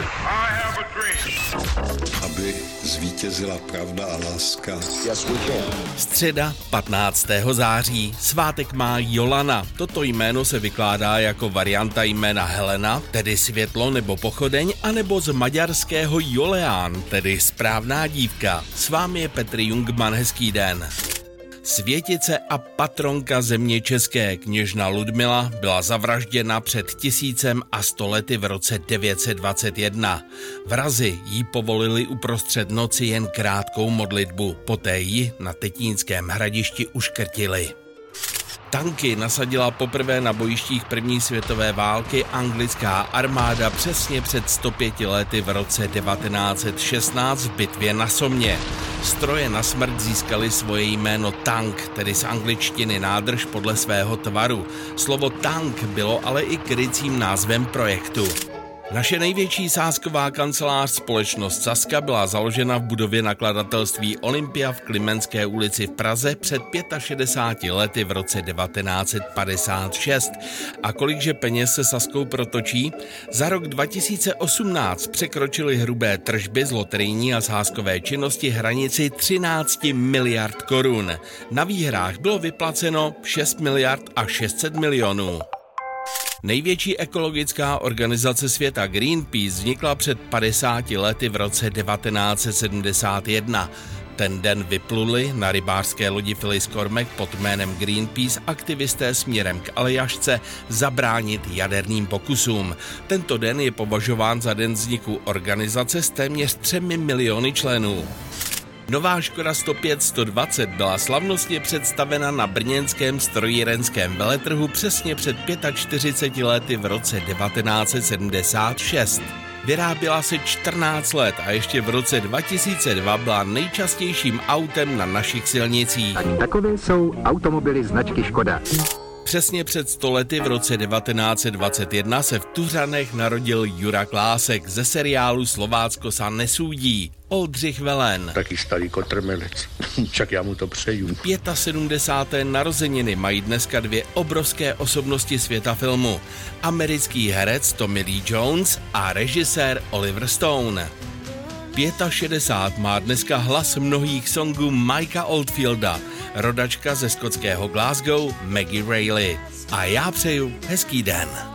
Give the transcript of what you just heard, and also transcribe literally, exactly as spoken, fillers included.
Aby zvítězila pravda a láska. Středa patnáctého září. Svátek má Jolana. Toto jméno se vykládá jako varianta jména Helena, tedy světlo nebo pochodeň, anebo z maďarského Joleán, tedy správná dívka. S vámi je Petr Jungmann, hezký den. Světice a patronka země české kněžna Ludmila byla zavražděna před tisícem a sto lety v roce devět set dvacet jedna. Vrazi jí povolili uprostřed noci jen krátkou modlitbu, poté ji na Tetínském hradišti uškrtili. Tanky nasadila poprvé na bojištích první světové války anglická armáda přesně před sto pěti lety v roce devatenáct set šestnáct v bitvě na Somě. Stroje na smrt získaly svoje jméno tank, tedy z angličtiny nádrž podle svého tvaru. Slovo tank bylo ale i krycím názvem projektu. Naše největší sázková kancelář společnost Sazka byla založena v budově nakladatelství Olympia v Klimenské ulici v Praze před šedesáti pěti lety v roce devatenáct set padesát šest. A kolikže peněz se Sazkou protočí? Za rok dva tisíce osmnáct překročily hrubé tržby z loterijní a sázkové činnosti hranici třináct miliard korun. Na výhrách bylo vyplaceno šest miliard a šest set milionů. Největší ekologická organizace světa Greenpeace vznikla před padesáti lety v roce devatenáct set sedmdesát jedna. Ten den vypluli na rybářské lodi Phyllis Cormack pod jménem Greenpeace aktivisté směrem k Aljašce zabránit jaderným pokusům. Tento den je považován za den vzniku organizace s téměř třemi miliony členů. Nová Škoda sto pět sto dvacet byla slavnostně představena na brněnském strojírenském veletrhu přesně před čtyřiceti pěti lety v roce devatenáct set sedmdesát šest. Vyráběla se čtrnáct let a ještě v roce dva tisíce dva byla nejčastějším autem na našich silnicích. Tak takové jsou automobily značky Škoda. Přesně před sto lety v roce devatenáct set dvacet jedna se v Tuřanech narodil Jura Klásek ze seriálu Slovácko sa nesúdí. Oldřich Velen. Taky starý kotrmelec, však já mu to přeju. sedmdesáté páté narozeniny mají dneska dvě obrovské osobnosti světa filmu. Americký herec Tommy Lee Jones a režisér Oliver Stone. šedesát pět má dneska hlas mnohých songů Mikea Oldfielda, rodačka ze skotského Glasgow Maggie Reilly. A já přeju hezký den.